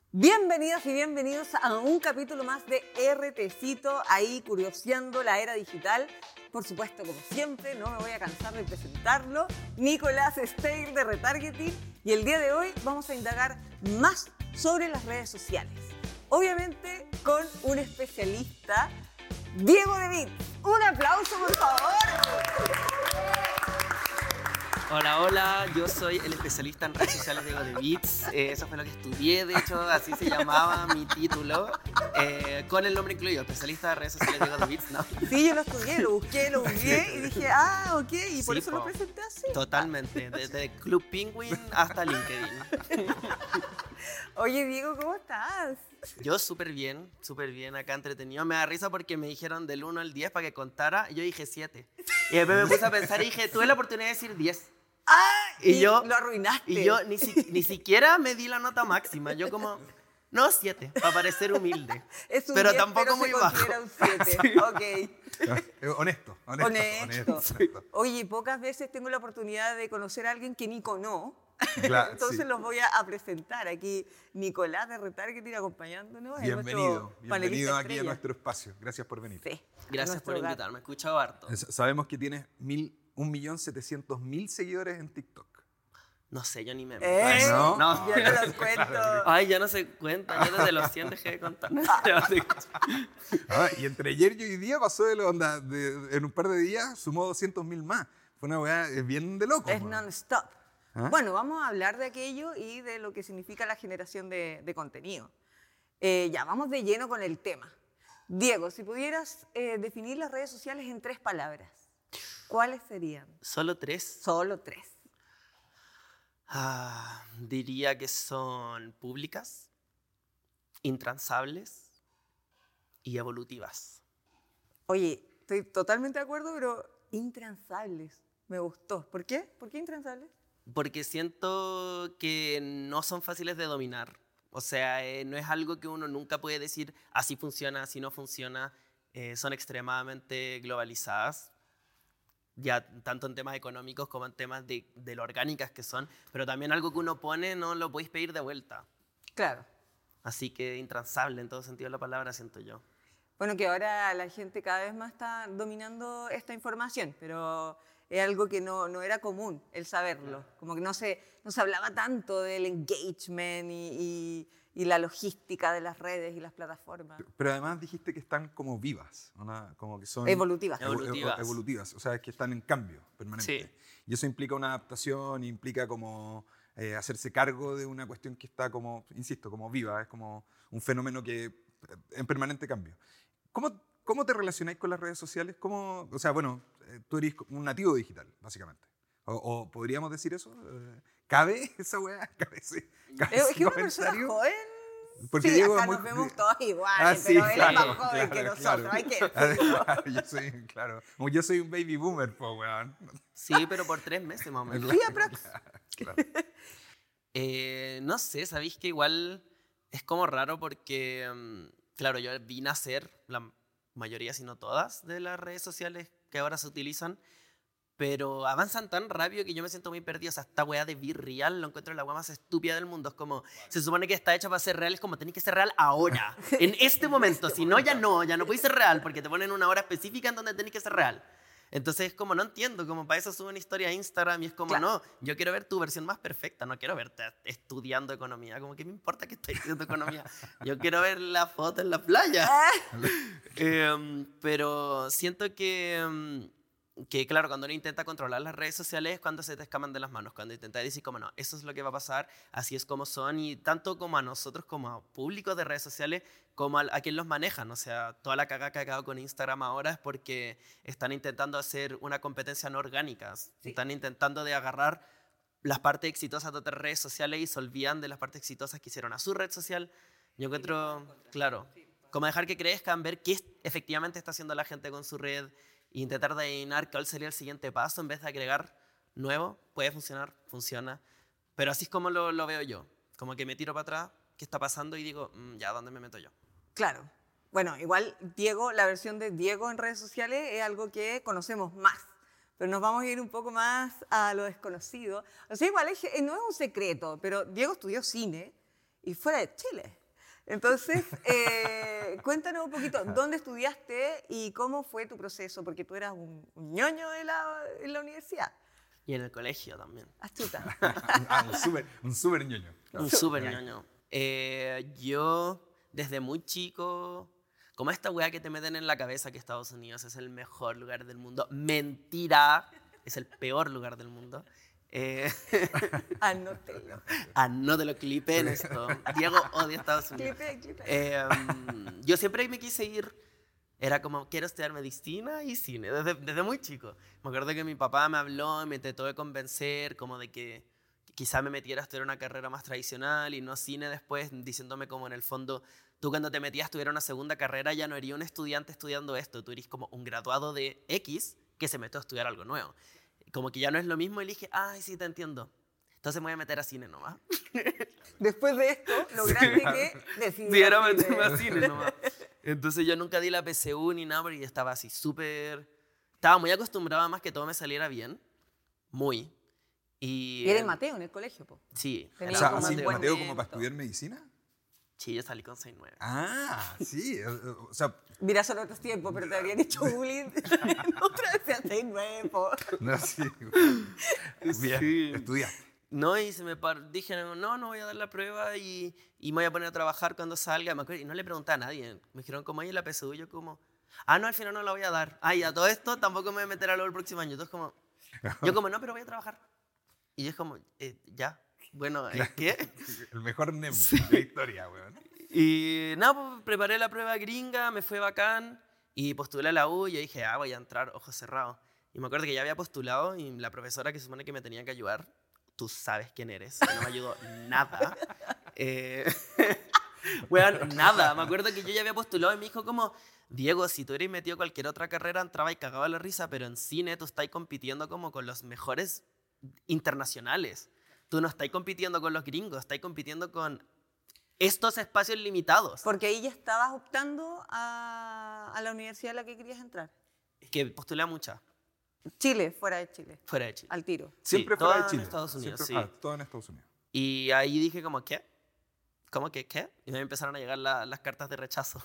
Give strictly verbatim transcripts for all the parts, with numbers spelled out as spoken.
Bienvenidas y bienvenidos a un capítulo más de RTcito, ahí curioseando la era digital. Por supuesto, como siempre, no me voy a cansar de presentarlo, Nicolás Steil de Retargeting, y el día de hoy vamos a indagar más sobre las redes sociales. Obviamente con un especialista, Diego de Bits. Un aplauso, por favor. Hola, hola, yo soy el especialista en redes sociales Diego de Bits. Eh, eso fue lo que estudié, de hecho, así se llamaba mi título, eh, con el nombre incluido, especialista de redes sociales Diego de Bits, ¿no? Sí, yo lo estudié, lo busqué, lo busqué y dije, ah, ok, y por Sí, eso po. lo presenté así. Totalmente, desde Club Penguin hasta LinkedIn. Oye, Diego, ¿cómo estás? Yo súper bien, súper bien, acá entretenido. Me da risa porque me dijeron del uno al diez para que contara, y yo dije siete. Y después me puse a pensar y dije, tuve la oportunidad de decir diez. ¡Ah! Y, Y yo, lo arruinaste. y yo ni, si, ni siquiera me di la nota máxima. Yo como, no, siete, para parecer humilde. Es un pero diez, tampoco pero muy se bajo. considera un siete. Sí. Ok. Eh, Honesto, honesto, Honesto. honesto, honesto. Oye, pocas veces tengo la oportunidad de conocer a alguien que Nico no. Claro, Entonces sí. los voy a, a presentar. Aquí Nicolás de Retargeting acompañándonos. es Bienvenido, nuestro bienvenido panelista aquí a estrella. nuestro espacio. Gracias por venir. Sí. Gracias nuestro por gato. invitarme, he escuchado harto. Es- Sabemos que tienes mil, un millón setecientos mil seguidores en TikTok. No sé, yo ni me... ¿Eh? ¿No? No. Ya te los cuento. Ay, ya no se cuenta, yo desde los cien dejé de contar. Ah, y entre ayer y hoy día pasó de la onda, de- en un par de días sumó doscientos mil más. Fue una weá eh, bien de loco. Es ¿no? non-stop. ¿Ah? Bueno, vamos a hablar de aquello y de lo que significa la generación de, de contenido. Eh, ya, vamos de lleno con el tema. Diego, si pudieras eh, definir las redes sociales en tres palabras, ¿cuáles serían? ¿Solo tres? Solo tres. Ah, diría que son públicas, intransables y evolutivas. Oye, estoy totalmente de acuerdo, pero intransables. Me gustó. ¿Por qué? ¿Por qué intransables? Porque siento que no son fáciles de dominar. O sea, eh, no es algo que uno nunca puede decir así funciona, así no funciona. Eh, son extremadamente globalizadas, ya tanto en temas económicos como en temas de, de lo orgánicas que son. Pero también algo que uno pone no lo podéis pedir de vuelta. Claro. Así que intransable en todo sentido de la palabra, siento yo. Bueno, que ahora la gente cada vez más está dominando esta información, pero es algo que no, no era común el saberlo. Como que no se, no se hablaba tanto del engagement y, y, y la logística de las redes y las plataformas. Pero además dijiste que están como vivas, una- como que son Evolutivas. evo- evo- Evolutivas. evolutivas, o sea, que están en cambio permanente. Sí. Y eso implica una adaptación, implica como eh, hacerse cargo de una cuestión que está como, insisto, como viva, es como un fenómeno que eh, en permanente cambio. ¿Cómo, cómo te relacionáis con las redes sociales? ¿Cómo, o sea, bueno, eh, tú eres un nativo digital, básicamente. O, o podríamos decir eso. Eh, ¿Cabe esa weá? ¿Cabe ese, cabe Es ese que una persona comentario? joven. Porque sí, Diego acá es muy- nos vemos todos iguales, Ah, sí, pero él claro, es más joven claro, que nosotros. claro. Hay que decirlo. yo soy, claro, como yo soy un baby boomer, po, weón. Sí, pero por tres meses más o menos. Sí, aprox. Claro. Eh, no sé, sabéis que igual es como raro porque, mm, claro, yo vi nacer la mayoría, si no todas, de las redes sociales que ahora se utilizan, pero avanzan tan rápido que yo me siento muy perdido. O sea, esta weá de Be Real lo encuentro la weá más estúpida del mundo. Es como, se supone que está hecha para ser real, es como, tenés que ser real ahora, en este momento. Si no, ya no, ya no puedes ser real porque te ponen una hora específica en donde tenés que ser real. Entonces es como, no entiendo, como para eso subo una historia a Instagram y es como, Claro. no, yo quiero ver tu versión más perfecta, no quiero verte estudiando economía, como que me importa que estés estudiando economía, yo quiero ver la foto en la playa. Eh, pero siento que, mm, que, claro, cuando uno intenta controlar las redes sociales es cuando se te escapan de las manos, cuando intentas decir como, no, eso es lo que va a pasar, así es como son, y tanto como a nosotros como a públicos de redes sociales, como a, a quien los manejan. O sea, toda la cagada que ha quedado con Instagram ahora es porque están intentando hacer una competencia no orgánica. Sí. Están intentando de agarrar las partes exitosas de otras redes sociales y se olvidan de las partes exitosas que hicieron a su red social. Yo encuentro, claro, como dejar que crezcan, ver qué es- efectivamente está haciendo la gente con su red e intentar de adivinar cuál sería el siguiente paso en vez de agregar nuevo. Puede funcionar, funciona, pero así es como lo, lo veo yo. Como que me tiro para atrás, ¿qué está pasando? Y digo, "Mm, ya, ¿dónde me meto yo?" Claro. Bueno, igual Diego, la versión de Diego en redes sociales es algo que conocemos más. Pero nos vamos a ir un poco más a lo desconocido. O sea, igual es- no es un secreto, pero Diego estudió cine y fuera de Chile. Entonces, eh, cuéntanos un poquito, ¿dónde estudiaste y cómo fue tu proceso? Porque tú eras un, un ñoño de la, en la universidad. Y en el colegio también. Astuta. Ah, un súper un súper ñoño. Un súper ñoño. Eh, yo, desde muy chico, como esta weá que te meten en la cabeza que Estados Unidos es el mejor lugar del mundo. Mentira, es el peor lugar del mundo. Eh, Anótelo. Anótelo, clipé en esto. Diego odia Estados Unidos. Clipe, clipe. Eh, um, yo siempre me quise ir. Era como, quiero estudiar medicina y cine, desde, desde muy chico. Me acuerdo que mi papá me habló y me trató de convencer, como de que quizá me metiera a estudiar una carrera más tradicional y no cine después, diciéndome como en el fondo, tú cuando te metías a estudiar una segunda carrera ya no erías un estudiante estudiando esto, tú eres como un graduado de X que se metió a estudiar algo nuevo. Como que ya no es lo mismo y le dije, ay, sí, te entiendo. Entonces me voy a meter a cine nomás. Después de esto, lograste que decidieras Sí, era cine. meterme a cine nomás. Entonces yo nunca di la P S U ni nada porque estaba así súper... Estaba muy acostumbrada más que todo me saliera bien. Muy. Y, Y eres Mateo en el colegio, po. Sí. Tenía O sea, como así un buen Mateo como momento. para estudiar medicina. Sí, yo salí con seis nueve. Ah, sí. O o sea, Mira, son otros tiempos, pero te habrían hecho bullying. Otra vez se hace nuevo. no, sí. Bien, Sí. estudiaste. No, y se me par... dije, no, no voy a dar la prueba y, y me voy a poner a trabajar cuando salga. Me acuerdo, y no le pregunté a nadie. Me dijeron, ¿cómo hay la P S U? Y yo como, ah, no, al final no la voy a dar. Ah, y a todo esto tampoco me voy a meter a lo el próximo año. Entonces como, yo como, no, pero voy a trabajar. Y yo es como, eh, ya, bueno, ¿eh, ¿qué? El mejor NEM de la historia, weón. Y nada, pues preparé la prueba gringa, me fue bacán y postulé a la U y yo dije, ah, voy a entrar, ojos cerrados. Y me acuerdo que ya había postulado y la profesora que se supone que me tenía que ayudar, tú sabes quién eres, que no me ayudó nada. Eh, bueno, nada, me acuerdo que yo ya había postulado y me dijo como, Diego, si tú eres metido a cualquier otra carrera, entraba y cagaba la risa, pero en cine tú estás compitiendo como con los mejores internacionales. Tú no estás compitiendo con los gringos, estás compitiendo con estos espacios limitados. Porque ahí ya estabas optando a, a la universidad a la que querías entrar. Que postulé a muchas, Chile, fuera de Chile. fuera de Chile. Al tiro. Siempre Sí, fuera todas de Chile. en Estados Unidos, Siempre- sí. Ah, todo en Estados Unidos. Y ahí dije como, ¿qué? ¿Cómo que qué? Y me empezaron a llegar la- las cartas de rechazo.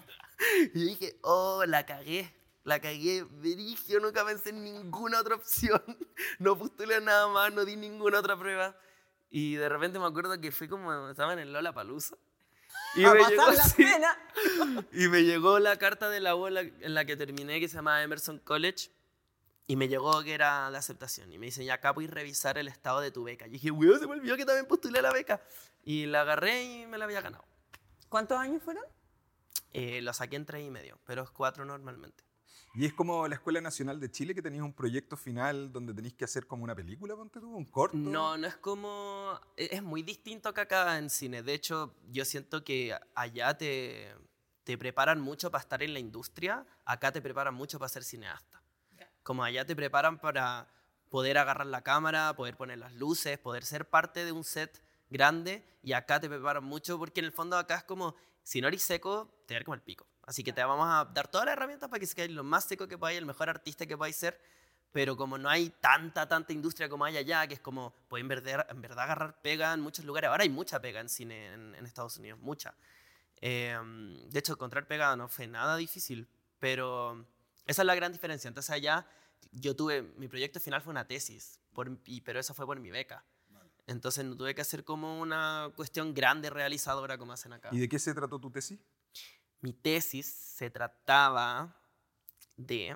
Y dije, oh, la cagué. La cagué, verigio, nunca pensé en ninguna otra opción. No postulé nada más, no di ninguna otra prueba. Y de repente me acuerdo que fui como, estaba en el Lollapalooza. Y a me pasar llegó la así, pena. y me llegó la carta de la U en la, en la que terminé, que se llama Emerson College. Y me llegó que era de aceptación. Y me dicen, ya acá puedes revisar el estado de tu beca. Y dije, weón, se me olvidó que también postulé la beca. Y la agarré y me la había ganado. ¿Cuántos años fueron? Eh, lo saqué en tres y medio, pero es cuatro normalmente. Y es como la Escuela Nacional de Chile, que tenéis un proyecto final donde tenéis que hacer como una película, ponte tú, un corto. No, no es como... e- Es muy distinto que acá en cine. De hecho, yo siento que allá te, te preparan mucho para estar en la industria. Acá te preparan mucho para ser cineasta. Como allá te preparan para poder agarrar la cámara, poder poner las luces, poder ser parte de un set grande. Y acá te preparan mucho porque en el fondo acá es como, si no eres seco, te va a ir como el pico. Así que te vamos a dar todas las herramientas para que seas lo más seco que podáis, el mejor artista que podáis ser. Pero como no hay tanta, tanta industria como hay allá, que es como, pueden verdad, en verdad agarrar pega en muchos lugares. Ahora hay mucha pega en cine en, en Estados Unidos, mucha. Eh, de hecho, encontrar pega no fue nada difícil, pero esa es la gran diferencia. Entonces allá yo tuve, mi proyecto final fue una tesis, por, y, pero eso fue por mi beca. Entonces no tuve que hacer como una cuestión grande realizadora como hacen acá. ¿Y de qué se trató tu tesis? Mi tesis se trataba de...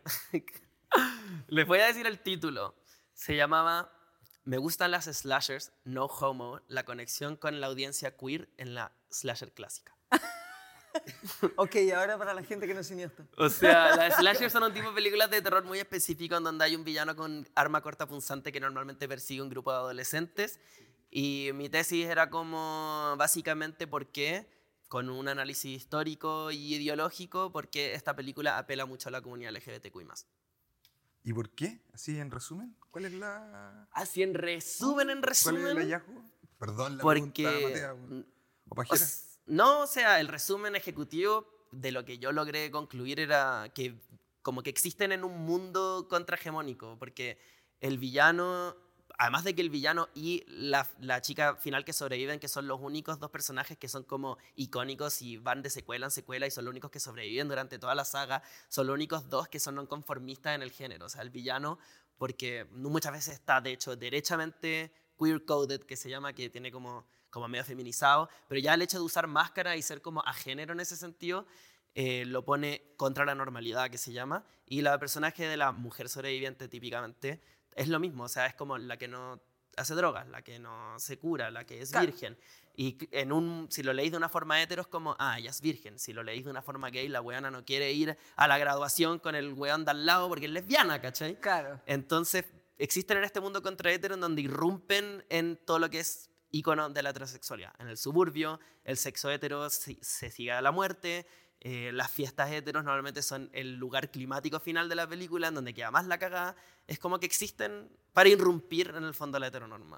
Les voy a decir el título. Se llamaba Me gustan las slashers, no homo, la conexión con la audiencia queer en la slasher clásica. Ok, ahora para la gente que no es cineasta. O sea, las slashers son un tipo de películas de terror muy específico en donde hay un villano con arma corta punzante que normalmente persigue un grupo de adolescentes. Y mi tesis era como básicamente por qué, con un análisis histórico y ideológico, por qué esta película apela mucho a la comunidad L G B T Q I más. ¿Y por qué? Así en resumen, ¿cuál es la... Así en resumen, en ¿Cuál resumen. es el hallazgo? Perdón la Porque... pregunta, Matea, o o pajera. s- no, o sea, el resumen ejecutivo de lo que yo logré concluir era que como que existen en un mundo contrahegemónico, porque el villano además de que el villano y la, la chica final que sobreviven, que son los únicos dos personajes que son como icónicos y van de secuela en secuela y son los únicos que sobreviven durante toda la saga, son los únicos dos que son no conformistas en el género. O sea, el villano, porque muchas veces está, de hecho, derechamente queer-coded, que se llama, que tiene como, como medio feminizado, pero ya el hecho de usar máscara y ser como a género en ese sentido, eh, lo pone contra la normalidad, que se llama, y la personaje de la mujer sobreviviente típicamente es lo mismo, o sea, es como la que no hace drogas, la que no se cura, la que es Claro. virgen. Y en un, si lo leéis de una forma hetero es como, ah, ella es virgen. Si lo leéis de una forma gay, la weona no quiere ir a la graduación con el weón de al lado porque es lesbiana, ¿cachai? Claro. Entonces, existen en este mundo contra hetero en donde irrumpen en todo lo que es ícono de la heterosexualidad. En el suburbio, el sexo hetero se, se sigue a la muerte. Eh, las fiestas heteros normalmente son el lugar climático final de la película, en donde queda más la cagada. Es como que existen para irrumpir en el fondo la heteronorma.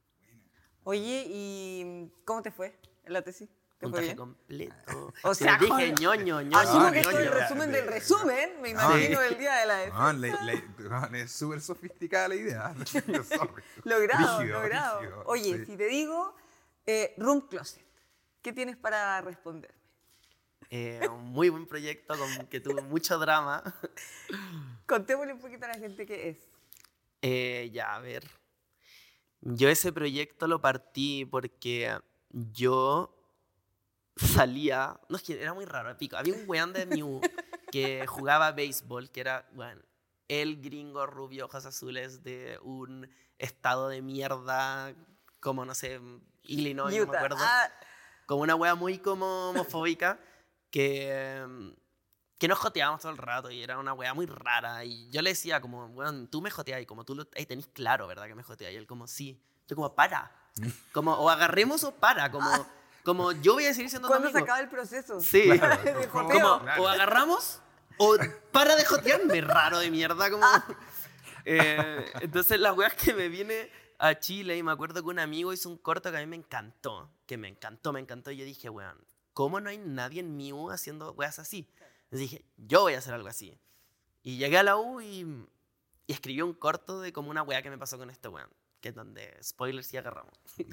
Oye, ¿y cómo te fue en la tesis? ¿Te fue Puntaje bien? completo. O Si sea, les dije con- ñoño, ñoño, Asumo Ah, que esto es el ñoño. resumen del resumen, me imagino, del día de la defensa. Ah, le- le- ah, es súper sofisticada la idea. Sorry. Logrado, Brígido, logrado. brígido, Oye, sí. si te digo eh, Room Closet, ¿qué tienes para responderme? Eh, un muy buen proyecto con, que tuvo mucho drama. Contémosle un poquito a la gente qué es. Eh, ya, a ver. Yo ese proyecto lo partí porque yo salía... No, es que era muy raro, pico. Había un weón de Mew que jugaba béisbol, que era, bueno, el gringo rubio, ojos azules de un estado de mierda, como, no sé, Illinois, no me Utah. acuerdo. Ah, Como una wea muy como homofóbica que, em, que nos joteábamos todo el rato y era una wea muy rara. Y yo le decía como, weón, tú me joteas y como tú lo ahí tenés claro, ¿verdad? Que me joteas. Y él como, sí. Yo como, para. Como, o agarremos o para. Como, como yo voy a seguir siendo tu ¿cuándo se amigo. acaba el proceso? Sí. Claro, De como- joteo. Como, Claro. o agarramos o para de jotearme, raro de mierda. Como, Eh, entonces la wea es que me vine a Chile y me acuerdo que un amigo hizo un corto que a mí me encantó. Que me encantó, me encantó. Y yo dije, weón, ¿cómo no hay nadie en mi U haciendo weas así? Entonces dije, yo voy a hacer algo así. Y llegué a la U y, y escribí un corto de como una wea que me pasó con este weón. Que es donde, spoilers, y agarramos.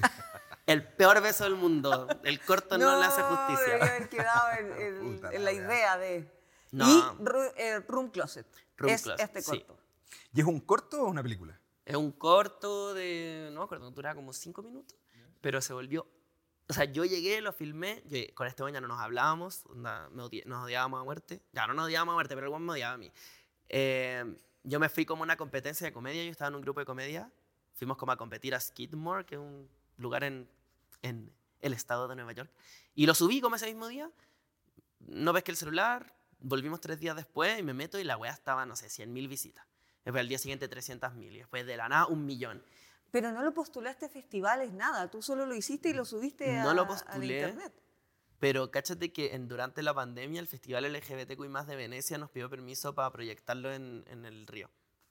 El peor beso del mundo. El corto no, le hace debería justicia. haber quedado en, en- Puta en la la wea. idea de... No. Y Ru- eh, Room Closet. Room es Closet, este sí. corto. ¿Y es un corto o una película? Es un corto de, no me acuerdo, duraba como cinco minutos, pero se volvió... O sea, yo llegué, lo filmé, yo, con este weón ya no nos hablábamos, onda, me odi- nos odiábamos a muerte. Ya, no nos odiábamos a muerte, pero el weón me odiaba a mí. Eh, yo me fui como a una competencia de comedia, yo estaba en un grupo de comedia, fuimos como a competir a Skidmore, que es un lugar en, en el estado de Nueva York, y lo subí como ese mismo día, no pesqué el celular, volvimos tres días después y me meto y la weá estaba, no sé, cien mil visitas. Después al día siguiente trescientas mil y después de la nada un millón. Pero no lo postulaste a festivales, nada. Tú solo lo hiciste y lo subiste a, No lo a la postulé. internet. Pero cáchate que en, durante la pandemia el Festival L G B T Q I más de Venecia nos pidió permiso para proyectarlo en, en el río.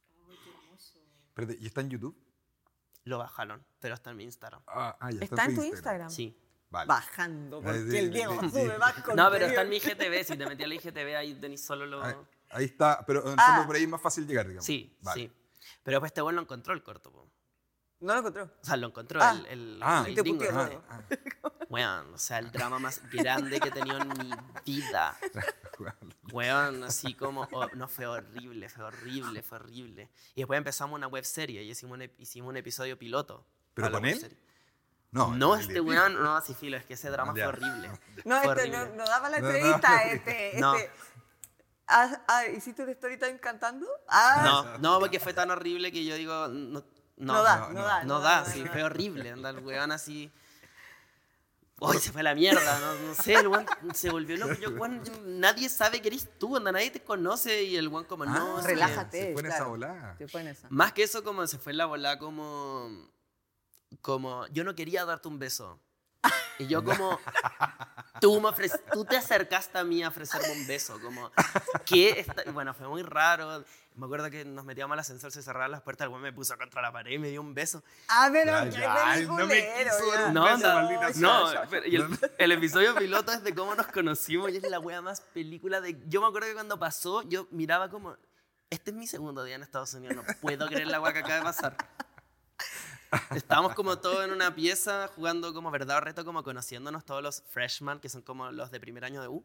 Espérate, ¿y está en YouTube? Lo bajaron, pero está en mi Instagram. Ah, ah, ya ¿Está en tu Instagram? Sí. Vale. Bajando, porque Ay, sí, el Diego sí, sube sí. más contenido. No, pero está en mi I G T V. Si te metí al I G T V, ahí tenéis solo lo... Ahí, ahí está, pero en el Ah. fondo por ahí es más fácil llegar, digamos. Sí, Vale. sí. Pero después este weón lo encontró el corto, po. No lo encontró. O sea, lo encontró Ah. el, el, Ah. el Y te gringo, puteó. ¿no? Ah, Weón, o sea, el drama más grande que he tenido en mi vida. ah. Weón, así como... oh, no, fue horrible, fue horrible, fue horrible. Y después empezamos una web serie y hicimos un, ep- hicimos un episodio piloto. ¿Pero para la con web él? serie. No, No, el- este el- weón, no, sí, filo, es que ese drama Ya. fue horrible. No, Fue este, no, horrible. no daba la No, no. entrevista. Este, No. este. Ah, ah, ¿hiciste un story time cantando? Ah, No, no, porque fue tan horrible que yo digo, no, no, no, da, no, no, no. da. no da, sí, fue horrible. Anda, el weón así. Uy, se fue a la mierda, no, no sé, el weón se volvió loco. Yo, weón, yo- nadie sabe que eres tú, anda, nadie te conoce y el weón como, no, Ah, es que- relájate. Se fue en esa claro. volada. Se fue en esa. Más que eso, como se fue en la bola, como, como, yo no quería darte un beso. Y yo como, tú, me ofrec- tú te acercaste a mí a ofrecerme un beso, como, ¿qué? Está? Bueno, fue muy raro. Me acuerdo que nos metíamos al ascensor, se cerraban las puertas, el güey me puso contra la pared y me dio un beso. Ah, pero Ya, qué ya, ay, no me peliculero, quiso dar ya. un No, beso, no, maldita sea. no, pero- y el, el episodio piloto es de cómo nos conocimos y es la wea más película de... Yo me acuerdo que cuando pasó, yo miraba como, este es mi segundo día en Estados Unidos, no puedo creer la wea que acaba de pasar. estábamos como todos en una pieza jugando como verdad o reto, como conociéndonos todos los freshmen, que son como los de primer año de U.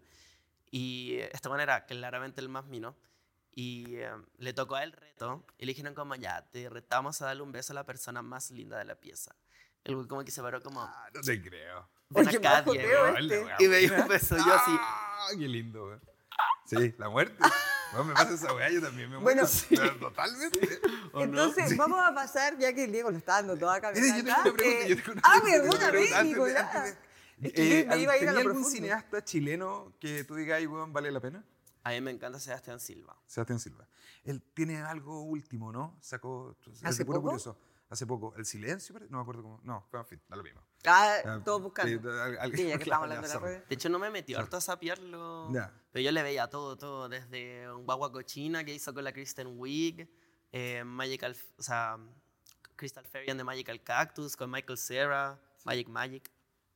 Y esta manera era claramente el más mino. Y eh, le tocó a él reto. Y le dijeron como, ya, te retamos a darle un beso a la persona más linda de la pieza. El güey como que se paró como... Ah, no te creo. Ven Oye, acá, bajo Diego. teo Hola, este. weón. Y me dio un beso yo así. Ah, qué lindo, güey. Sí, la muerte. Bueno, me pasa esa weá, yo también me Bueno, muero. sí. Pero totalmente. ¿O no? Entonces, Sí. vamos a pasar, ya que el Diego lo está dando toda Mira, cabeza yo tengo acá, una pregunta. eh, Yo tengo una ah, pregunta, perdóname, antes de- Nicolás. antes de- Es que Eh, me iba a ir a ¿tenía lo algún profundo. cineasta chileno que tú digas, "Ay, weón, vale la pena"? A mí me encanta Sebastián Silva. Sebastián Silva. Él tiene algo último, ¿no? Sacó. es ¿Hace de puro poco? curioso. Hace poco. ¿El silencio? pare- No me acuerdo cómo. No, pero en fin, da lo mismo. Ah, Ah, todos buscando. sí, al- al- Sí, ya que claro, estamos hablando de ya las sorry. redes. De hecho, no me metió harto a sapearlo. Ya. Pero yo le veía todo, todo. Desde un guagua cochina que hizo con la Kristen Wiig. Eh, Magical, o sea, Crystal Fairy and the Magical Cactus con Michael Cera. Magic Magic.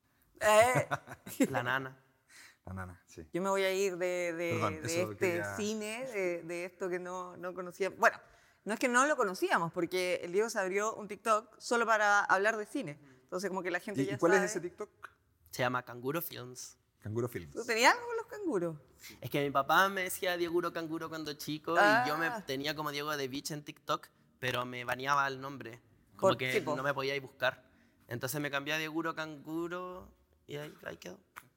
Eh, La nana. La nana, sí. yo me voy a ir de, de- Perdón, de eso este quería- cine, de, de esto que no, no conocíamos. Bueno, no es que no lo conocíamos, porque el Diego se abrió un TikTok solo para hablar de cine. Entonces, como que la gente ¿Y, ya y cuál sabe. es ese TikTok? Se llama Canguro Films. Canguro Films. ¿Tú tenías algo con los canguros? Es que mi papá me decía Dieguro Canguro cuando chico Ah. y yo me tenía como Diego de Beach en TikTok, pero me baneaba el nombre. Como Por- que sí, po. no me podía ir buscar. Entonces me cambié a Dieguro Canguro y ahí, ahí quedó.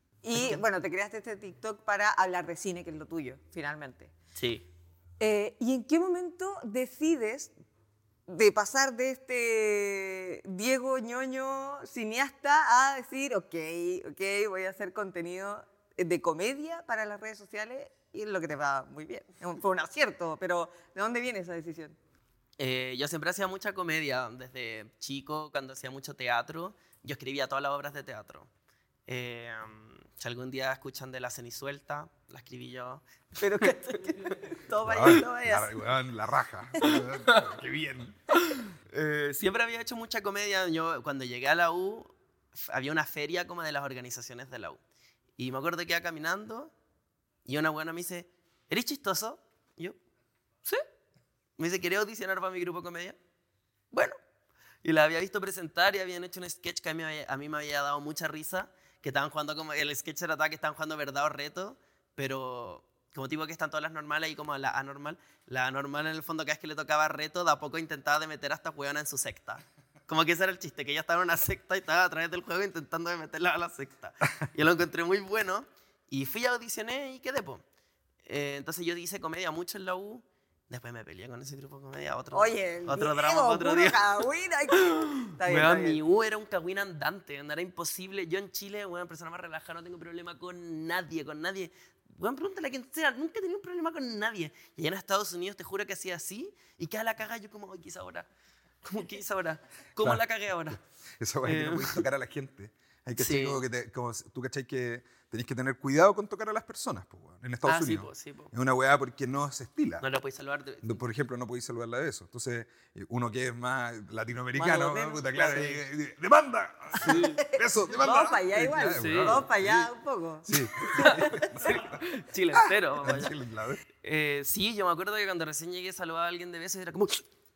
Y bueno, te creaste este TikTok para hablar de cine, que es lo tuyo, finalmente. Sí. Eh, ¿Y en qué momento decides de pasar de este Diego ñoño cineasta a decir, ok, ok, voy a hacer contenido de comedia para las redes sociales y es lo que te va muy bien? Fue un acierto, pero ¿de dónde viene esa decisión? Eh, yo siempre hacía mucha comedia. Desde chico, cuando hacía mucho teatro, yo escribía todas las obras de teatro. Eh, si algún día escuchan de La Cenisuelta, la escribí yo. Pero que todo vaya, Weón, todo vaya. la, weón, la raja. Qué bien. Eh, siempre había hecho mucha comedia. Yo, cuando llegué a la U, f- había una feria como de las organizaciones de la U. Y me acuerdo que iba caminando y una buena me dice, ¿eres chistoso? Y yo, sí. Me dice, ¿querés audicionar para mi grupo de comedia? Bueno. Y la había visto presentar y habían hecho un sketch que a mí, me había- a mí me había dado mucha risa, que estaban jugando como, el sketch era tal que estaban jugando verdad o reto, pero como tipo que están todas las normales y como la anormal. La anormal en el fondo cada vez que le tocaba reto, de a poco intentaba de meter a esta huevona en su secta. Como que ese era el chiste, que ella estaba en una secta y estaba a través del juego intentando de meterla a la secta. Yo lo encontré muy bueno y fui a audicioné y quedé, po. Eh, entonces yo hice comedia mucho en la U. Después me peleé con ese grupo de comedia. Otro, Oye, el otro Diego, drama para otro puro día. cagüín, ay, que- Está bien, está Weón, mi bien. U era un cagüín andante, no era imposible. Yo en Chile, weón, persona más relajada, no tengo problema con nadie, con nadie. Weón, pregúntale a quien sea, nunca he tenido un problema con nadie. Y allá en Estados Unidos te juro que hacía así y queda la caga yo como, ay, ¿qué hice ahora? ¿Cómo qué hice ahora? ¿Cómo Claro. la cagué ahora? Esa weá que Eh. no podéis tocar a la gente. Hay que Sí. como que te, como tú cachai que tenéis que tener cuidado con tocar a las personas, pues, weón, en Estados Ah, sí, Unidos. po, sí, po. Es una weá porque no se estila. No la podéis salvar. De... No, por ejemplo, no podéis saludarla de eso. Entonces, eh, uno que es más latinoamericano, Más ¿no? latino, Puta, claro, claro. eh, eh, ¡demanda! Eso, demanda. Vamos para allá Sí, igual, claro, Sí. weón. vamos para allá un poco. Sí. Chile entero. vamos allá. Sí, claro. Eh, sí, yo me acuerdo que cuando recién llegué saludaba a alguien de besos y era como...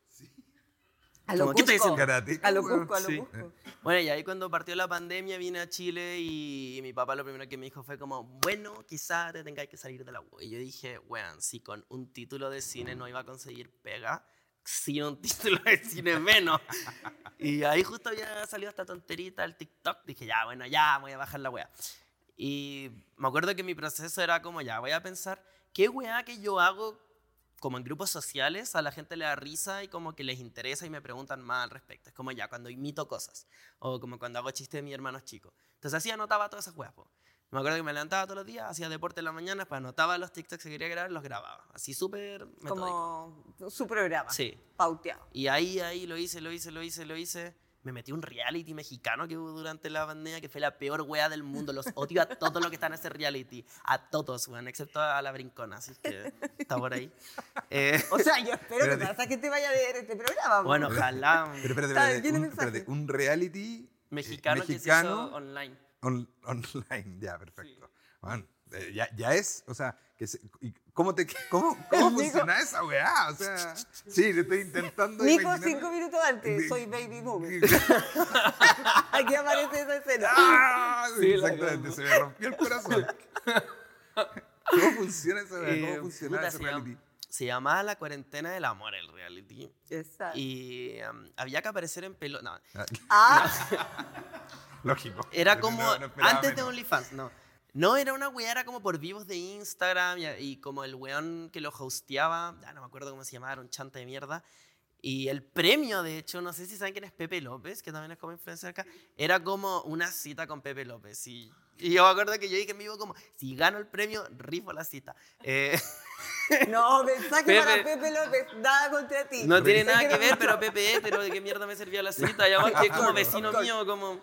A lo Como, ¿qué te Cusco. dicen? Karate, A lo weón. Cusco, a lo Sí. Cusco. Bueno, y ahí cuando partió la pandemia vine a Chile y, mi papá lo primero que me dijo fue como, bueno, quizá te tengáis que salir de la U. Y yo dije, weón, si con un título de cine no iba a conseguir pega, sin un título de cine menos. Y ahí justo había salido esta tonterita, el TikTok. Dije, ya, bueno, ya, voy a bajar la wea. Y me acuerdo que mi proceso era como, ya, voy a pensar, ¿qué wea que yo hago como en grupos sociales a la gente le da risa y como que les interesa y me preguntan más al respecto? Es como ya, cuando imito cosas o como cuando hago chistes de mis hermanos chicos. Entonces así anotaba todas esas weas, po. Me acuerdo que me levantaba todos los días, hacía deporte en la mañana, pues anotaba los TikToks que quería grabar, los grababa. Así súper metódico. Como su programa. Sí. Pauteado. Y ahí, ahí lo hice, lo hice, lo hice, lo hice. Me metí a un reality mexicano que hubo durante la pandemia, que fue la peor wea del mundo. Los odio a todos los que están en ese reality. A todos, weón, excepto a la brincona. Así que está por ahí. Eh, O sea, yo espero que Espérate. toda esa gente vaya a ver este programa. po. bueno, ojalá. Pero espérate, Está, espérate, tiene un, mensaje. espérate, un reality eh, Mexicano, que se mexicano hizo online. on- online. Ya, perfecto. Bueno, Eh, ya, ya es, o sea, que se- y ¿cómo, te, cómo, cómo Nico- funciona esa weá? O sea, sí, le estoy intentando Nico, imaginar- cinco minutos antes, soy baby boomer. Aquí aparece esa escena. ¡Ah! Sí, la Exactamente, cagó. se me rompió el corazón. ¿Cómo funciona esa weá? ¿Cómo Eh, funciona puta, ese se, llama- reality? se llamaba La Cuarentena del Amor, el reality. Exacto. Y um, había que aparecer en pelo. No, Ah, Lógico. era No, como no, no esperaba antes de menos. OnlyFans, no. No, era una weá, era como por vivos de Instagram y, y como el weón que lo hosteaba, ya no me acuerdo cómo se llamaba, era un chanta de mierda. Y el premio, de hecho, no sé si saben quién es Pepe López, que también es como influencer acá, era como una cita con Pepe López. Y, y yo me acuerdo que yo dije en vivo como, si gano el premio, rifo la cita. Eh, no, mensaje Pepe. para Pepe López, nada contra ti. no tiene Sé nada que no ver, mucho. pero Pepe es, pero ¿de qué mierda me servía la cita? Y además que es como vecino mío, como...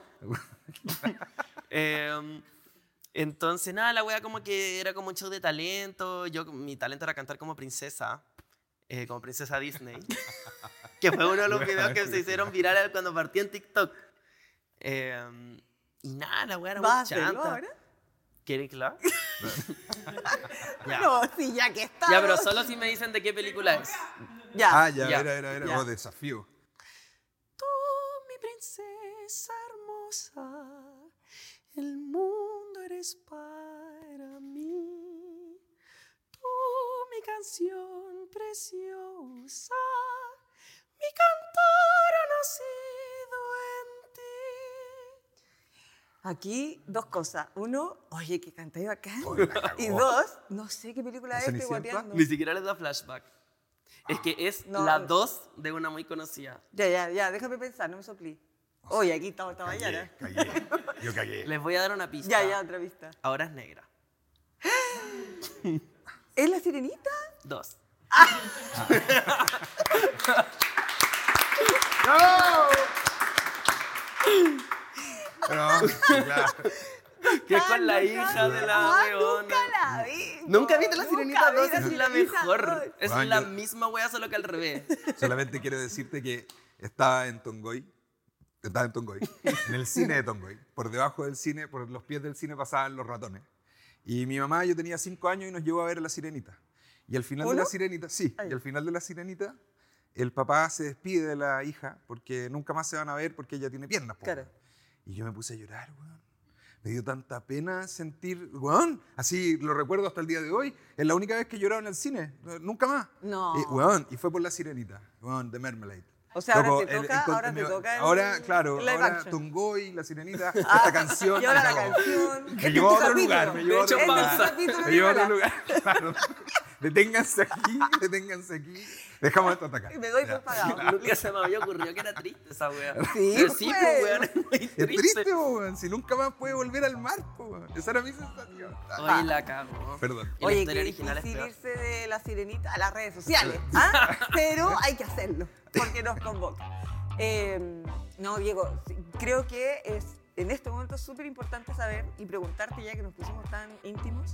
Eh, entonces, nada, la wea como que era como un show de talento. Yo, mi talento era cantar como princesa, eh, como princesa Disney, que fue uno de los videos que se hicieron virales cuando partí en TikTok. Eh, y nada, la wea era ¿Vas a muy hacerlo chanta. ahora? ¿Quieren que lo haga? Ya. No, sí, ya que está. Ya, pero solo si me dicen de qué película es. Ya. Ah, ya, Ya. era, era, era. Ya. Oh, desafío. Tú, mi princesa hermosa, el mundo eres para mí. Tú, mi canción preciosa, mi cantor ha nacido en ti. Aquí dos cosas. Uno, oye, que cantáis bacán. Oye, la cagó. Y dos, no sé qué película ¿La es, estoy Cenicienta? guateando. Ni siquiera les da flashback. Es que es No. la dos de una muy conocida. Ya, ya, ya, déjame pensar, no me soplí. Oye, aquí estamos esta Cagué, mañana. cagué. Yo cagué. Les voy a dar una pista. Ya, ya, otra vista. Ahora es negra. ¿Es la sirenita? Dos. No, claro. Que es con Ah, la no, hija claro. de la Ah, weona. Nunca la vi. ¿Nunca viste La Nunca Sirenita vi dos? La Es la Sirenita mejor. dos. Es Bueno, la yo- misma wea, solo que al revés. Solamente quiero decirte que estaba en Tongoy. Estaba en Tongoy. En el cine de Tongoy. Por debajo del cine, por los pies del cine pasaban los ratones. Y mi mamá, yo tenía cinco años y nos llevó a ver La Sirenita. Y al final de ¿Uno? La Sirenita, sí, Ay. y al final de La Sirenita, el papá se despide de la hija porque nunca más se van a ver porque ella tiene piernas. po, Claro. weón. Y yo me puse a llorar, weón. Me dio tanta pena sentir, weón, así lo recuerdo hasta el día de hoy. Es la única vez que he llorado en el cine, eh, nunca más. No. Y, weón, y fue por La Sirenita, weón, de Mermelade. O sea, ahora Loco, te el- toca, el con- ahora te me- toca el- Ahora, claro, el live ahora action. Tongoy, La Sirenita, Ah, esta canción. Y ahora me la cagó. canción. Me Este llevó a es tu otro lugar, capítulo. me llevó a otro De hecho, lugar. Este es tu capítulo, Me llevó a otro Nicolás. lugar, claro. Deténganse aquí, deténganse aquí. Dejamos esto hasta acá. Y me doy Ya. por pagado. Nunca se me había ocurrido que era triste esa wea. Sí, Pero sí, pues. pues, weón, es muy Es triste. triste, po, weón, si nunca más puede volver al mar, po, weón. Esa era mi sensación. Ah, Hoy la cago. Perdón. Y la Oye, historia qué original es difícil peor. irse de La Sirenita a las redes sociales, ¿ah? Pero hay que hacerlo, porque nos convoca. Eh, no, Diego, sí, creo que es en este momento súper importante saber y preguntarte, ya que nos pusimos tan íntimos,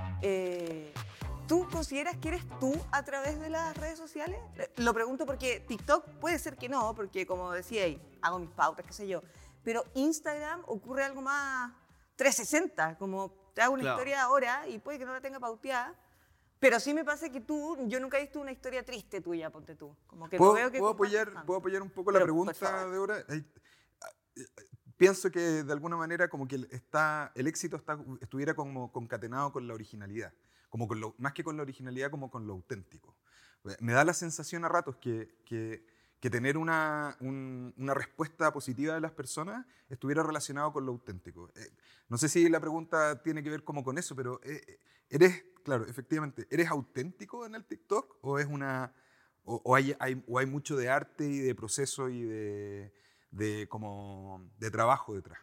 eh, ¿tú consideras que eres tú a través de las redes sociales? Eh, Lo pregunto porque TikTok puede ser que no, porque como decía ahí, hago mis pautas, qué sé yo, pero Instagram ocurre algo más trescientos sesenta, como te hago una Claro. historia ahora y puede que no la tenga pauteada, pero sí me pasa que tú, yo nunca he visto una historia triste tuya, ponte tú. Como que no ¿Puedo, veo que puedo compartas apoyar, tanto. ¿Puedo apoyar un poco la Pero, por pregunta favor. de ahora? Ay, ah, eh, Pienso que de alguna manera como que el- está, el éxito está, estuviera como concatenado con la originalidad. Como con lo, más que con la originalidad, como con lo auténtico. Me da la sensación a ratos que, que, que tener una, un- una respuesta positiva de las personas estuviera relacionado con lo auténtico. Eh, no sé si la pregunta tiene que ver como con eso, pero eh, eres, claro, efectivamente, ¿eres auténtico en el TikTok o es una... O, o hay, hay- o hay mucho de arte y de proceso y de, de, como, de trabajo detrás?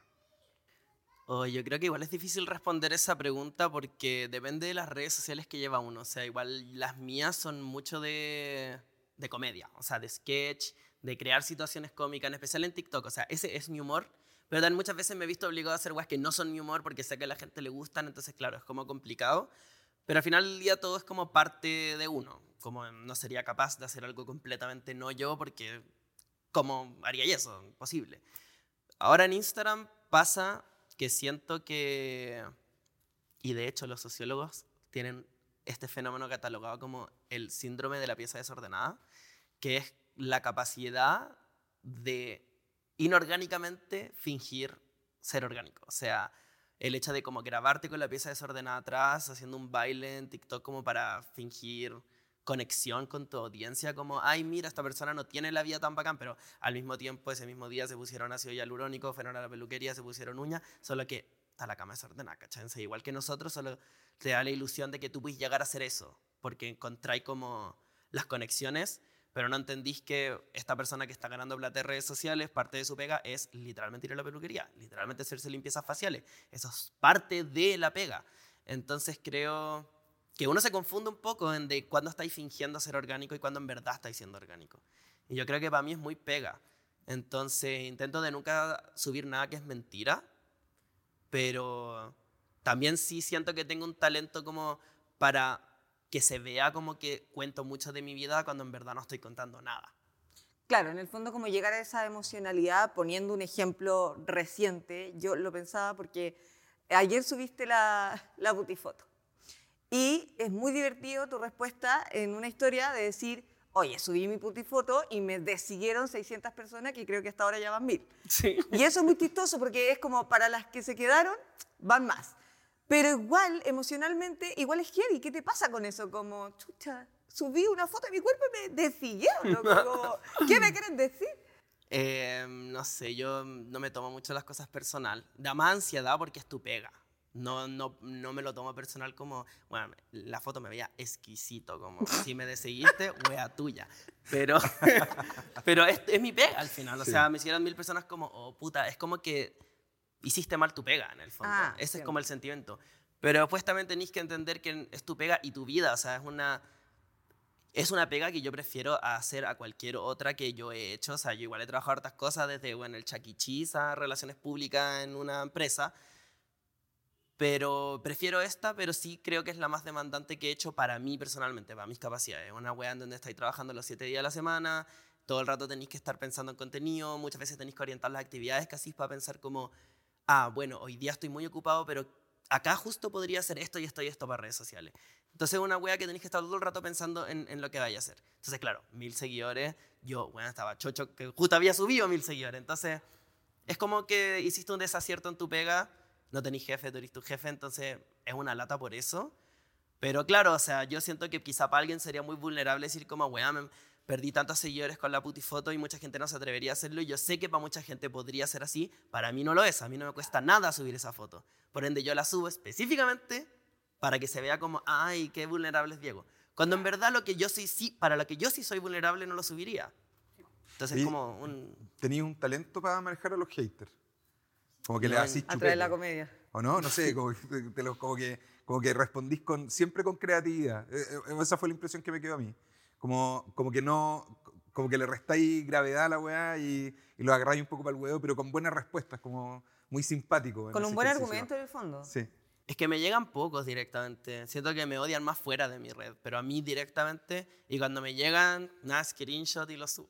Oh, yo creo que igual es difícil responder esa pregunta porque depende de las redes sociales que lleva uno. O sea, igual las mías son mucho de, de comedia, o sea, de sketch, de crear situaciones cómicas, en especial en TikTok. O sea, ese es mi humor, pero también muchas veces me he visto obligado a hacer weas que no son mi humor porque sé que a la gente le gustan, entonces, claro, es como complicado. Pero al final del día todo es como parte de uno. Como no sería capaz de hacer algo completamente no yo porque ¿cómo haría eso? Imposible. Ahora en Instagram pasa que siento que y de hecho los sociólogos tienen este fenómeno catalogado como el síndrome de la pieza desordenada, que es la capacidad de inorgánicamente fingir ser orgánico. O sea, el hecho de como grabarte con la pieza desordenada atrás, haciendo un baile en TikTok como para fingir conexión con tu audiencia, como, ay, mira, esta persona no tiene la vida tan bacán, pero al mismo tiempo, ese mismo día se pusieron ácido hialurónico, fueron a la peluquería, se pusieron uñas, solo que está la cama desordenada, ¿cachai? Igual que nosotros, solo te da la ilusión de que tú puedes llegar a hacer eso, porque encontráis como las conexiones, pero no entendís que esta persona que está ganando plata en redes sociales, parte de su pega es literalmente ir a la peluquería, literalmente hacerse limpiezas faciales. Eso es parte de la pega. Entonces creo que uno se confunde un poco en de cuándo estáis fingiendo ser orgánico y cuándo en verdad estáis siendo orgánico. Y yo creo que para mí es muy pega. Entonces intento de nunca subir nada que es mentira, pero también sí siento que tengo un talento como para que se vea como que cuento mucho de mi vida cuando en verdad no estoy contando nada. Claro, en el fondo como llegar a esa emocionalidad, poniendo un ejemplo reciente, yo lo pensaba porque ayer subiste la, la butifoto y es muy divertido tu respuesta en una historia de decir, oye, subí mi butifoto y me desiguieron seiscientas personas que creo que hasta ahora ya van mil. Sí. Y eso es muy chistoso porque es como para las que se quedaron, van más. Pero igual, emocionalmente, igual es heavy. ¿Qué te pasa con eso? Como, chucha, subí una foto de mi cuerpo y me desiguieron, loco. Como, ¿qué me quieren decir? Eh, no sé, yo no me tomo mucho las cosas personal. Da más ansiedad porque es tu pega. No, no, no me lo tomo personal como, bueno, la foto me veía exquisito, como si me deseguiste, wea tuya. Pero, pero es, es mi pega al final. O Sí. sea, me hicieron mil personas como, oh puta, es como que hiciste mal tu pega en el fondo. Ah, Ese entiendo. es como el sentimiento. Pero después también tenéis que entender que es tu pega y tu vida. O sea, es una, es una pega que yo prefiero hacer a cualquier otra que yo he hecho. O sea, yo igual he trabajado hartas cosas, desde bueno, el Chuck E. Cheese a relaciones públicas en una empresa. Pero prefiero esta, pero sí creo que es la más demandante que he hecho para mí personalmente, para mis capacidades. Una wea en donde estáis trabajando los siete días a la semana, todo el rato tenéis que estar pensando en contenido, muchas veces tenéis que orientar las actividades casi para pensar como, ah, bueno, hoy día estoy muy ocupado, pero acá justo podría hacer esto y esto y esto para redes sociales. Entonces es una wea que tenéis que estar todo el rato pensando en, en lo que vaya a hacer. Entonces, claro, mil seguidores, yo, bueno, estaba chocho, que justo había subido mil seguidores. Entonces, es como que hiciste un desacierto en tu pega, no tenés jefe, tú eres tu jefe, entonces es una lata por eso. Pero claro, o sea, yo siento que quizá para alguien sería muy vulnerable decir como, weón, me perdí tantos seguidores con la putifoto y mucha gente no se atrevería a hacerlo. Y yo sé que para mucha gente podría ser así, para mí no lo es, a mí no me cuesta nada subir esa foto. Por ende, yo la subo específicamente para que se vea como, ay, qué vulnerable es Diego. Cuando en verdad lo que yo soy, sí, para lo que yo sí soy vulnerable no lo subiría. Entonces Y es como un... ¿Tenías un talento para manejar a los haters? Como que No, le hacís A través chupete. de la comedia. ¿O no? No sé, como, que te- te lo- como que, como que respondís con, siempre con creatividad. Eh, eh, Esa fue la impresión que me quedó a mí. Como, como que no, como que le restáis gravedad a la weá y, y lo agarráis un poco para el huevo, pero con buenas respuestas, como muy simpático. en Con ese un buen ejercicio. argumento en el fondo. Sí. Es que me llegan pocos directamente. Siento que me odian más fuera de mi red, pero a mí directamente. Y cuando me llegan, nada, screenshot y lo subo.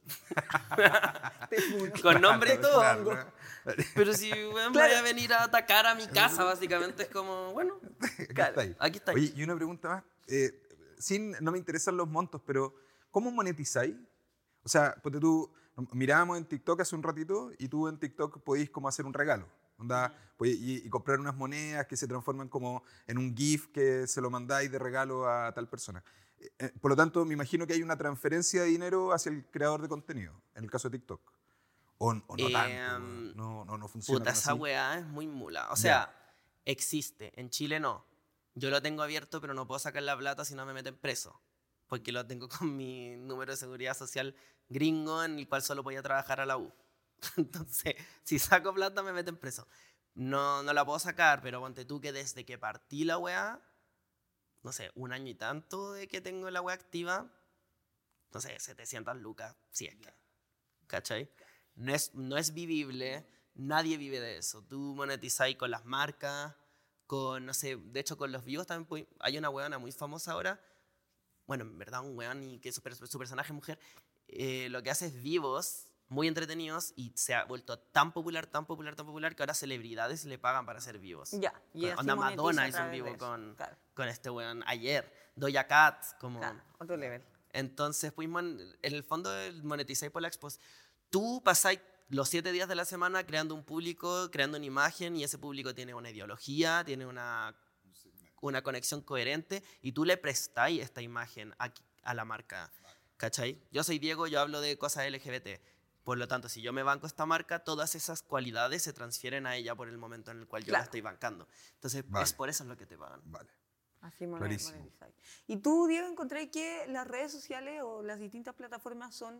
Con nombre y todo. Claro, Pero si weón, Claro. voy a venir a atacar a mi casa, básicamente es como, bueno, Aquí claro, está ahí. aquí está. Oye, y una pregunta más. Eh, sin, no me interesan los montos, pero ¿cómo monetizáis? O sea, porque tú, mirábamos en TikTok hace un ratito y tú en TikTok podéis como hacer un regalo. Onda, podéis- y, y comprar unas monedas que se transforman como en un GIF que se lo mandáis de regalo a tal persona. Eh, eh, por lo tanto, me imagino que hay una transferencia de dinero hacia el creador de contenido, en el caso de TikTok. O, o no Eh, tanto, um, no, no, no funciona Puta, tan esa así. weá es muy mula. O Ya. sea, existe. En Chile no. Yo lo tengo abierto, pero no puedo sacar la plata si no me meten preso. Porque lo tengo con mi número de seguridad social gringo, en el cual solo podía trabajar a la U. Entonces, si saco plata, me meten preso. No, no la puedo sacar, pero ponte tú que desde que partí la weá, no sé, un año y tanto de que tengo la weá activa, no sé, setecientas lucas, si es que. ¿Cachai? No es, no es vivible, nadie vive de eso. Tú monetizáis con las marcas, con, no sé, de hecho con los vivos también puy- hay una weona muy famosa ahora, bueno, en verdad un weón y que su, per- su personaje es mujer, eh, lo que hace es vivos muy entretenidos y se ha vuelto tan popular, tan popular, tan popular que ahora celebridades le pagan para hacer vivos. Ya. Y así Onda monetiza Madonna a hizo un través de vivo eso. con, Claro, con este weón ayer. Doja Cat, como... claro, otro level. Entonces, pues, mon- en el fondo, monetizáis por la exposición. Tú pasáis los siete días de la semana creando un público, creando una imagen, y ese público tiene una ideología, tiene una, una conexión coherente, y tú le prestáis esta imagen a, a la marca. ¿Cachai? Yo soy Diego, yo hablo de cosas L G B T. Por lo tanto, si yo me banco esta marca, todas esas cualidades se transfieren a ella por el momento en el cual yo Claro. la estoy bancando. Entonces, Vale. es por eso es lo que te pagan. Vale. Así monet- Clarísimo. monetizáis. ¿Y tú, Diego, encontré que las redes sociales o las distintas plataformas son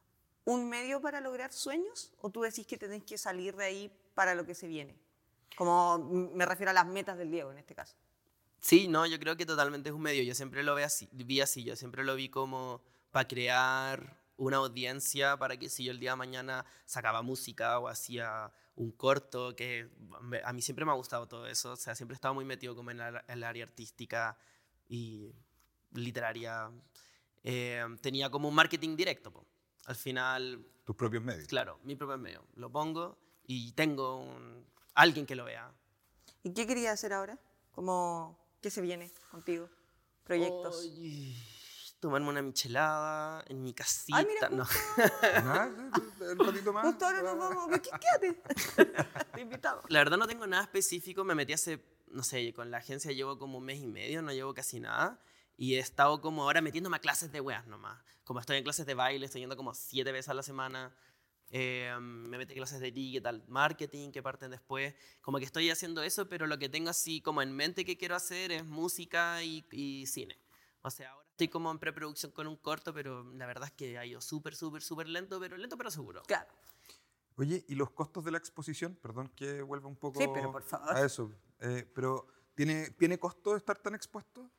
un medio para lograr sueños? ¿O tú decís que tenés que salir de ahí para lo que se viene? Como mm, me refiero a las metas del Diego en este caso. Sí, no, yo creo que totalmente es un medio. Yo siempre lo ve así, vi así, yo siempre lo vi como para crear una audiencia, para que si yo el día de mañana sacaba música o hacía un corto, que me- a mí siempre me ha gustado todo eso, o sea, siempre he estado muy metido como en la- en el área artística y literaria. Eh, tenía como un marketing directo, po. Al final, Tus propios medios. claro, mi propio medio, lo pongo y tengo un- alguien que lo vea. ¿Y qué querías hacer ahora? Como, ¿qué se viene contigo? ¿Proyectos? Oye, tomarme una michelada en mi casita. Ay, mira, no. Nada, un ratito más. Justo ahora nos vamos. ¿Qué, quédate. Te invitamos. La verdad no tengo nada específico. Me metí hace, no sé, con la agencia llevo como un mes y medio, no llevo casi nada. Y he estado como ahora metiéndome a clases de weas nomás. Como estoy en clases de baile, estoy yendo como siete veces a la semana. Eh, me metí a clases de digital marketing que parten después. Como que estoy haciendo eso, pero lo que tengo así como en mente que quiero hacer es música y, y cine. O sea, ahora estoy como en preproducción con un corto, pero la verdad es que ha ido súper, súper, súper lento, pero lento pero seguro. Claro. Oye, ¿y los costos de la exposición? Perdón que vuelva un poco Sí, pero por favor. a eso. Eh, pero, ¿tiene, ¿tiene costo estar tan expuesto?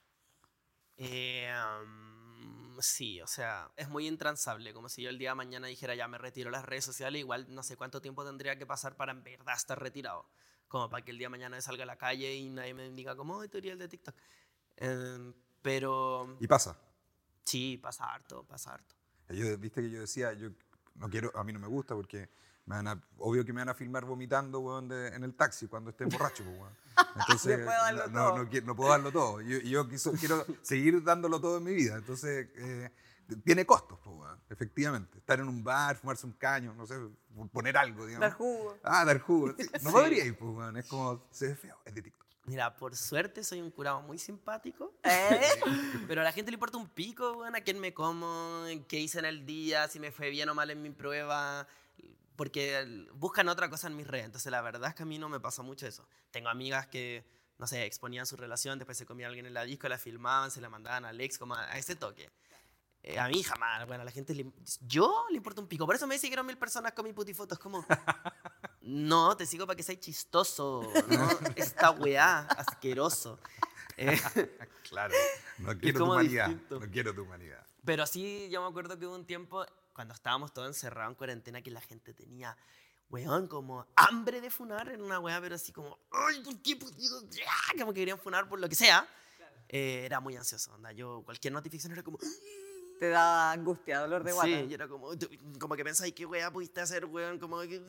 Eh, um, sí, o sea, es muy intransable. Como si yo el día de mañana dijera ya me retiro de las redes sociales, igual no sé cuánto tiempo tendría que pasar para en verdad estar retirado. Como para que el día de mañana me salga a la calle y nadie me diga como, oh, tutorial de TikTok. Eh, pero Y pasa. sí, pasa harto, pasa harto. Yo, viste que yo decía, yo no quiero, a mí no me gusta porque me van a, obvio que me van a filmar vomitando, weón, de- en el taxi cuando esté borracho, pues, weón. Entonces, Después de darlo no, no, todo. no qui- no puedo darlo todo. Yo, yo quiso- quiero seguir dándolo todo en mi vida. Entonces, eh, tiene costos, pues, weón, efectivamente. Estar en un bar, fumarse un caño, no sé, poner algo, digamos. Dar jugo. Ah, dar jugo. Sí, no Sí. podría ir, pues, weón. Es como, se ve feo, es de TikTok. Mira, por suerte soy un curado muy simpático. ¿Eh? Pero a la gente le importa un pico, bueno, a quién me como, qué hice en el día, si me fue bien o mal en mi prueba, porque buscan otra cosa en mis redes. Entonces, la verdad es que a mí no me pasa mucho eso. Tengo amigas que, no sé, exponían su relación, después se comía alguien en la disco, la filmaban, se la mandaban al ex, como a, a ese toque. Eh, a mí jamás, bueno, a la gente le, yo le importa un pico. Por eso me siguieron mil personas con mi putifoto. Es como, no, te sigo para que seas chistoso, ¿no? Esta weá, asqueroso. Eh, Claro. No quiero tu como humanidad. distinto. No quiero tu humanidad. Pero sí, yo me acuerdo que hubo un tiempo, cuando estábamos todos encerrados en cuarentena, que la gente tenía, weón, como hambre de funar en una weá, pero así como, ay, ¿por qué? Pues, digo, ya", como que querían funar por lo que sea. Eh, era muy ansioso, onda. Yo, cualquier notificación era como, Te da angustia, dolor de guata. sí, y era como, como que pensáis, ¿qué weá pudiste hacer, weón? Como que,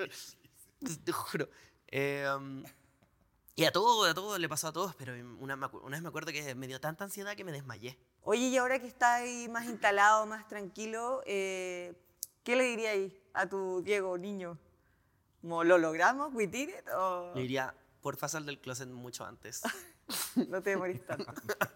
te juro. Eh, um, y a todo, a todo le pasó a todos, pero una, me acu- una vez me acuerdo que me dio tanta ansiedad que me desmayé. Oye, y ahora que estás ahí más instalado, más tranquilo, eh, ¿qué le dirías a tu Diego niño? ¿Como lo logramos, we did it? ¿O Le diría, porfa, sal del closet mucho antes. no te demorís tanto?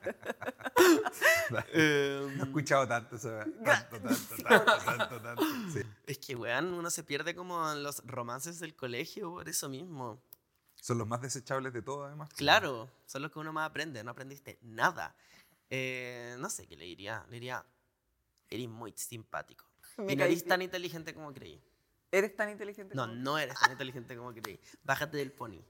No he escuchado tanto, ¿sabes? Tanto, tanto, tanto, tanto, tanto. Sí. Es que, weón, uno se pierde como en los romances del colegio por eso mismo. Son los más desechables de todos, además. Claro, son los que uno más aprende, no aprendiste nada. Eh, no sé qué le diría. Le diría, eres muy simpático. Me Y no eres caíste. tan inteligente como creí. ¿Eres tan inteligente? No, como- no eres tan inteligente como creí. Bájate del pony.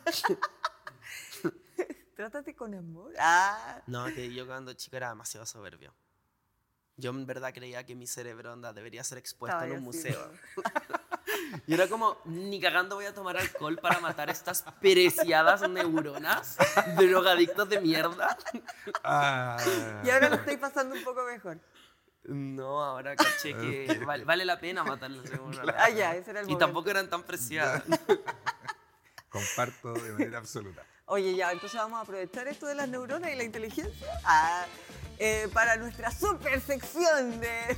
Trátate con amor. Ah, No, que yo cuando chico era demasiado soberbio. Yo en verdad creía que mi cerebro onda, debería ser expuesto estaba en un así, museo. ¿no? Y era como, ni cagando voy a tomar alcohol para matar estas preciadas neuronas drogadictos de mierda. Ah. Y ahora lo estoy pasando un poco mejor. No, ahora caché que vale, vale la pena matarlas. Ah, ya, ese era el Y momento. tampoco eran tan preciadas. Comparto de manera absoluta. Oye, ya, entonces vamos a aprovechar esto de las neuronas y la inteligencia ah, eh, para nuestra super sección de...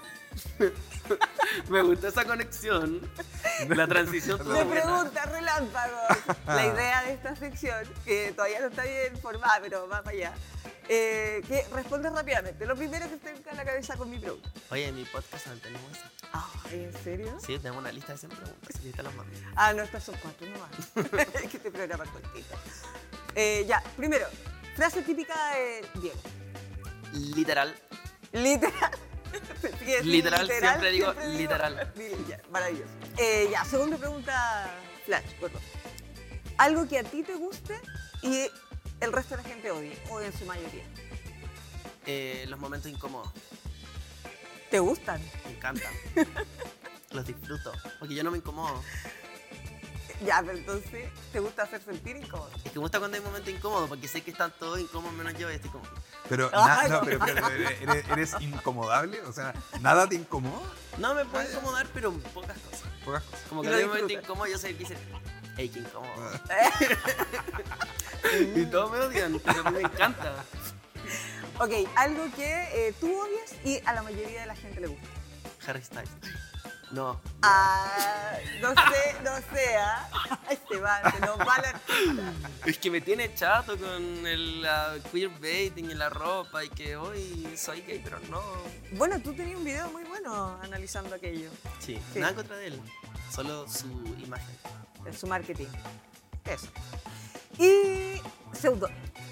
Me gusta esa conexión. La transición de estuvo buena. preguntas relámpagos. La idea de esta sección, que todavía no está bien formada, pero va para allá, eh, que responde rápidamente. Lo primero que se tenga en la cabeza con mi pregunta. Oye, en mi podcast no tenemos eso. Ah, ¿en serio? Sí, tenemos una lista de cien preguntas. Y te las mando. Ah, no, estas son cuatro nomás. Es que este programa es cortito. Eh, ya, primero, frase típica de Diego. Literal. Literal. Sí, Literal, siempre digo siempre literal. Ya, maravilloso. Eh, ya, segunda pregunta, Flash, perdón. Algo que a ti te guste y el resto de la gente odie, o en su mayoría. Eh, los momentos incómodos. ¿Te gustan? Me encantan. Los disfruto. Porque yo no me incomodo. Ya, pero entonces, ¿te gusta hacer sentir incómodo? Es que me gusta cuando hay momentos incómodos, porque sé que están todos incómodos menos yo y estoy como... Pero, Ah, na- no, no. pero, pero, pero, ¿eres, eres incomodable? O sea, ¿nada te incomoda? No me puedo incomodar, pero en pocas cosas. Pocas cosas. Como Y que lo hay un momento disfrutas. incómodo, yo sé que dice, ey, qué incómodo. Eh, Y todos me odian, pero a mí me encanta. Ok, algo que eh, tú odias y a la mayoría de la gente le gusta. Harry Styles. No. Ah, no sé, no sé, ¿ah? Ay, se va, se nos va la artista. Es que me tiene chato con el uh, queerbaiting y la ropa y que hoy soy gay, pero no. Bueno, tú tenías un video muy bueno analizando aquello, Sí, Sí. nada contra de él. Solo su imagen. en su marketing. Eso. Y pseudo.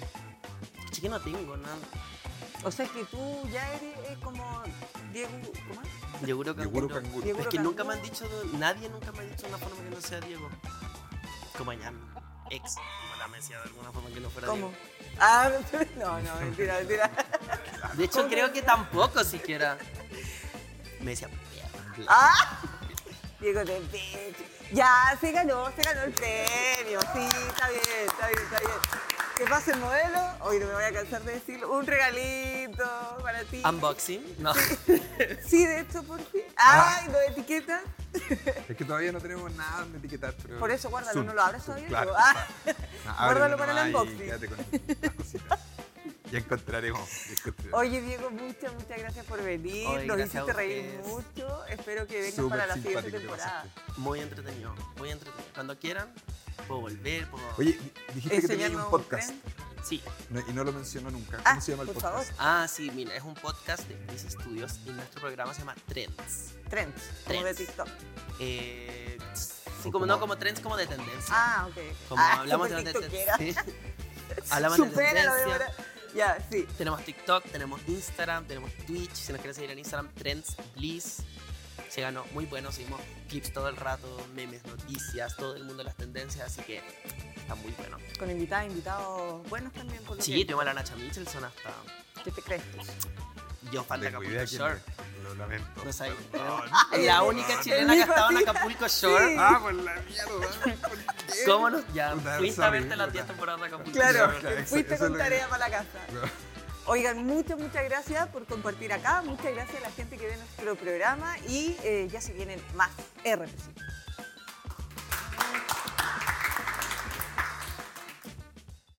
Es que no tengo nada. O sea que tú ya eres eh, como Diego, ¿cómo es? Yoguro Yoguro canguro. canguro. Diego Es que Canguro. nunca me han dicho, nadie nunca me ha dicho una forma que no sea Diego. Como ya mi ex, como la me decía de alguna forma que no fuera ¿Cómo? Diego. Ah, no, no, mentira, mentira. De hecho, ¿Cómo? creo que tampoco siquiera. Me decía, perra. ¡Ah! Diego de pecho. Ya, se ganó, se ganó el premio. Sí, está bien, está bien, está bien. ¿Qué pasa el modelo? Hoy no me voy a cansar de decirlo. Un regalito para ti. Unboxing. No. Sí, de hecho, por fin. ¡Ay, no etiqueta! Es que todavía no tenemos nada donde etiquetar. Pero Por eso guárdalo, Zoom, no lo abres Zoom, todavía. Claro. Ah, Ah, guárdalo ábrelo para el nomás y unboxing. quédate con las cositas. Ya encontraremos. ya encontraremos. Oye, Diego, muchas, muchas gracias por venir. Oye, Nos gracias a hiciste reír ustedes. mucho. Espero que vengas Súper para la siguiente simpático te temporada. pasaste. Muy entretenido, muy entretenido. Cuando quieran, puedo volver, puedo... Oye, di- dijiste que tenías un Enseñarnos podcast tren. Sí. no- y no lo mencionó nunca. ¿Cómo Ah, se llama el por podcast? favor. Ah, sí, mira, es un podcast de mis estudios y nuestro programa se llama Trends. Trends, como de Trends. TikTok. Eh, sí, O como, como- no como trends, como de tendencia. Ah, ok. Como ah, hablamos de súper de tiktokera. tendencia. Hablamos de Supéralo, tendencia. Débora. Ya, sí. Tenemos TikTok, tenemos Instagram, tenemos Twitch. Si nos quieren seguir en Instagram, Trends Please. Se ganó muy bueno, seguimos clips todo el rato, memes, noticias, todo el mundo de las tendencias, así que está muy bueno. Con invitados, invitados buenos también, por lo Sí, que- tuvimos a la Nacha Michelson hasta. ¿Qué te crees tú? Yo falta Tengo Acapulco idea quién Shore. es. Lo lamento. No sé, Perdón. Ay, la el- única el chilena que hijo estaba en así. Acapulco Shore. Sí. Ah, por la mierda. ¿Por qué? ¿Cómo nos.? Ya, Puta, fuiste a sorry, verte las puta. diez temporadas de Acapulco Claro, Shore. Claro, fuiste eso es con lo que- tarea para la casa. No. Oigan, muchas, muchas gracias por compartir acá. Muchas gracias a la gente que ve nuestro programa y eh, ya se vienen más R P C.